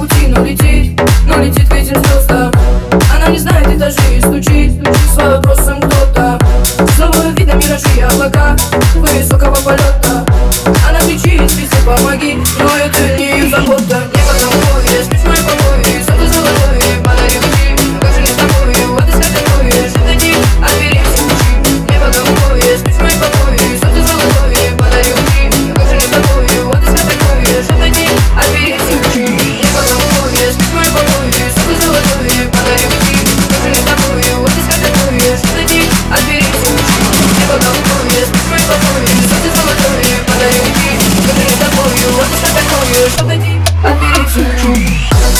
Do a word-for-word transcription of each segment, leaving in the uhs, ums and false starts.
пути, но летит, но летит к этим звездам. Она не знает этажей и стучит с вопросом кто-то. Снова видно миражи и облака высокого полета. Она кричит, везде помоги, но это не ее забота. Небо голубое, спишь мой покой, солнце золотое, подари лучи. Но как же не с тобою, отыскать такое, что дойти, отбери все ключи. Небо голубое, спишь мой покой, солнце золотое, подари лучи. Но как же не с тобою, отыскать такое, что дойти, отбери все ключи. Небо голубое, спишь мой покой, солнце золотое, подари лучи. Но как же не с тобою, отыскать такое, что дойти, отбери все ключи. Небо голубое, спишь мой покой, солнце золотое, подари лучи. Но как же не с тобою, отыскать такое, что дойти, отбери все ключи.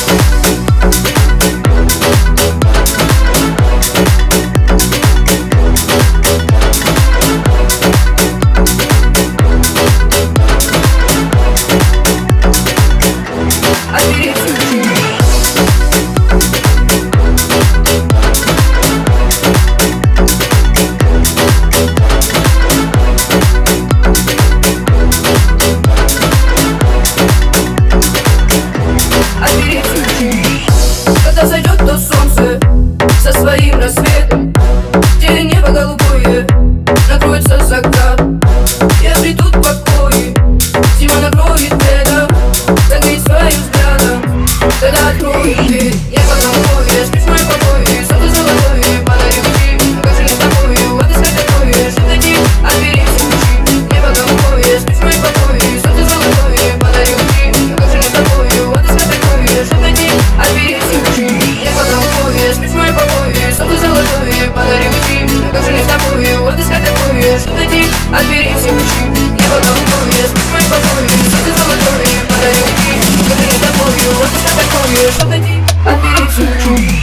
Когда зайдет то солнце со своим рассветом, где небо голубое накроется закат, и обретут покой, зима накроет лето, согреть своим взглядом, тогда откроет дверь. Небо голубое, спишь мой покой, солнце золотое, подари лучи. Но как же не с тобою, отыскать такое, что дойти, отбери все ключи. Небо голубое, спишь мой покой, солнце золотое, подари лучи. Но как же не с тобою, отыскать такое, что дойти, отбери все ключи. Небо голубое, спишь мой покой, солнце золотое, подари лучи. Но как же не с тобою, отыскать такое, что дойти, отбери все ключи. Небо голубое, спишь мой покой, солнце золотое, подари лучи. Но как же не с тобою, отыскать такое, что дойти, отбери все ключи.